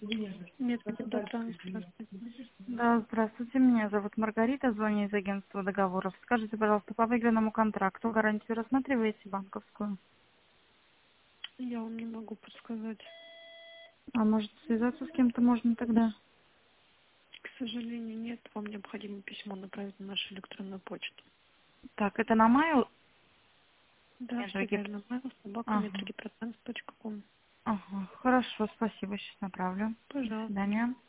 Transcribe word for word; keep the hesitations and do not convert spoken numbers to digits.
Нет, доброе, здравствуйте. Да, здравствуйте, меня зовут Маргарита, звоню из агентства договоров. Скажите, пожалуйста, по выигранному контракту гарантию рассматриваете банковскую? Я вам не могу подсказать. А может связаться с кем-то можно тогда? К сожалению, нет. Вам необходимо письмо направить на нашу электронную почту. Так, это на mail? Да, все Метрогип. верно. Mail собака Ага, метрогипроцент точка ком. ага, хорошо, спасибо, сейчас направлю. До Пожалуйста. свидания.